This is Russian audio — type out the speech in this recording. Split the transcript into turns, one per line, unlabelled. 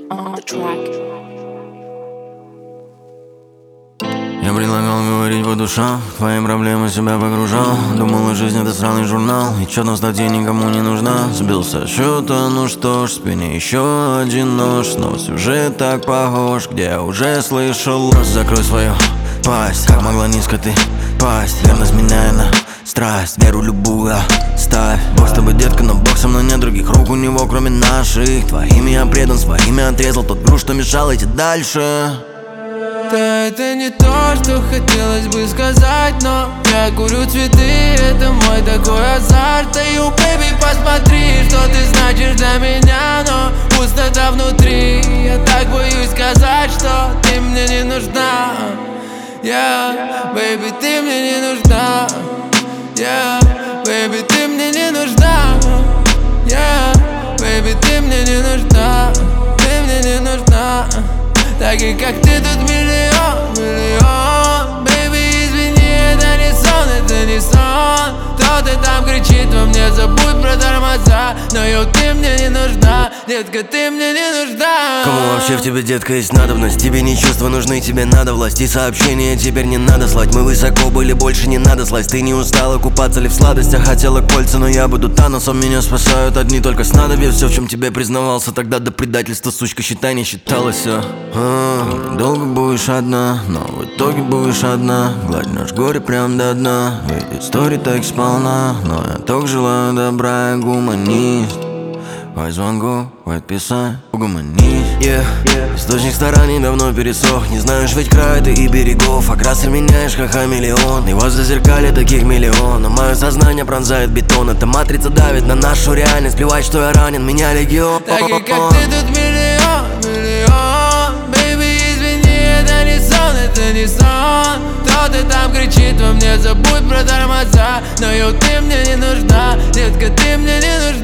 on the track.
Я предлагал говорить по душам, в твои проблемы себя погружал. Думал, жизнь это сраный журнал, и чё там статья никому не нужна. Сбился счета, ну что ж, в спине еще один нож. Но сюжет так похож, где я уже слышал. Просто закрой свою пасть, как могла низко ты пасть. Ревность меняя на страсть, веру любую ставь. Бог с тобой, детка, но Бог со мной, нет других рук у него, кроме наших. Твоими я предан, своими отрезал тот груз, что мешал идти дальше.
Да, это не то, что хотелось бы сказать, но я курю цветы, это мой такой азарт. Эй, бэйби, посмотри, что ты значишь для меня, но пустота внутри. Я так боюсь сказать, что ты мне не нужна. Бэйби, ты мне не нужна. Бэйби, ты мне не нужна. Бэйби, ты мне не нужна. Ты мне не нужна. Таких как ты тут миллион. Бэйби, извини, это не сон, это не сон. Кто-то там кричит во мне, забудь про тормоза. Но йоу, ты мне не нужна, детка, ты мне не нужна.
Кому вообще в тебе, детка, есть надобность? Тебе не чувства нужны, тебе надо власть. И сообщения теперь не надо слать. Мы высоко были, больше не надо слазь. Ты не устала купаться ли в сладостях? Хотела кольца, но я буду Таносом. Меня спасают одни только снадобья. Все, в чем тебе признавался тогда до предательства, сучка, считай, не считалось все. Долго будешь одна, но в итоге будешь одна. Гладь наш горе прям до дна. Ведь истории так сполна. Но я только желаю добра, я гуманист. Хоть звонку, хоть писать, угомонись. Источник стараний давно пересох. Не знаешь ведь края ты и берегов. А красы меняешь, как хамелеон. И возле зеркаля таких миллион. Но мое сознание пронзает бетон. Эта матрица давит на нашу реальность. Плевать, что я ранен, меня легион.
Таких как ты тут миллион. Бэйби, извини, это не сон, это не сон. Кто-то там кричит во мне, забудь про тормоза. Но йоу, ты мне не нужна, детка, ты мне не нужна.